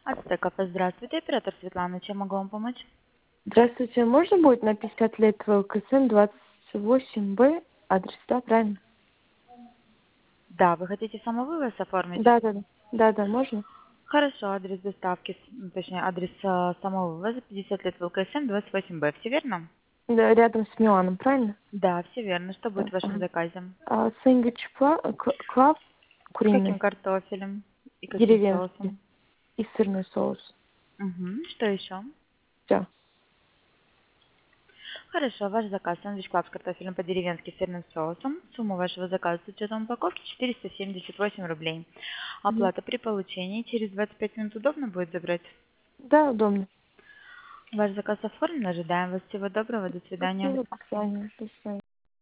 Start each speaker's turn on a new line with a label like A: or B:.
A: Ацтеков, здравствуйте, оператор Светлана, чем могу вам помочь?
B: Здравствуйте, можно будет на 50 лет ВЛКСМ 28Б адрес, да, правильно?
A: Да, вы хотите самовывоз оформить?
B: Да, можно?
A: Хорошо, адрес доставки, точнее, адрес самовывоза 50 лет ВЛКСМ 28Б, все верно?
B: Да, рядом с Миланом, правильно?
A: Да, все верно. Что будет
B: Да,
A: в вашем
B: ага.
A: заказе?
B: Сэндвич клав
A: С каким
B: куриный,
A: картофелем и каким
B: деревенский
A: соусом?
B: и сырный соус.
A: Угу. Что еще?
B: Все.
A: Хорошо, ваш заказ сэндвич клаб с картофелем по-деревенски с сырным соусом. Сумма вашего заказа с учетом упаковки 478 рублей. Оплата при получении через 25 минут удобно будет забрать?
B: Да, удобно.
A: Ваш заказ оформлен, ожидаем вас. Всего доброго, до свидания.
B: Спасибо, до свидания. До свидания.